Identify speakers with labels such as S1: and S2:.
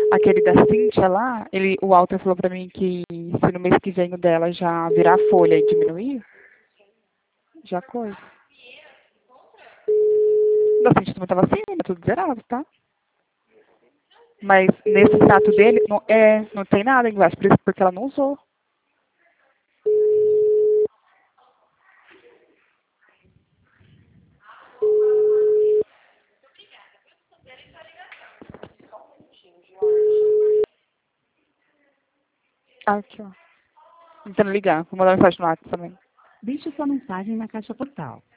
S1: aquele da Cíntia lá, o Walter falou pra mim que se no mês que vem o dela já virar folha e diminuir, já coisa. Da Cíntia também tava assim, tudo zerado, tá? Mas nesse extrato dele, não tem nada embaixo, por isso porque ela não usou. Aqui, ó. Tentando ligar. Vou mandar mensagem no WhatsApp também.
S2: Deixe sua mensagem na caixa postal.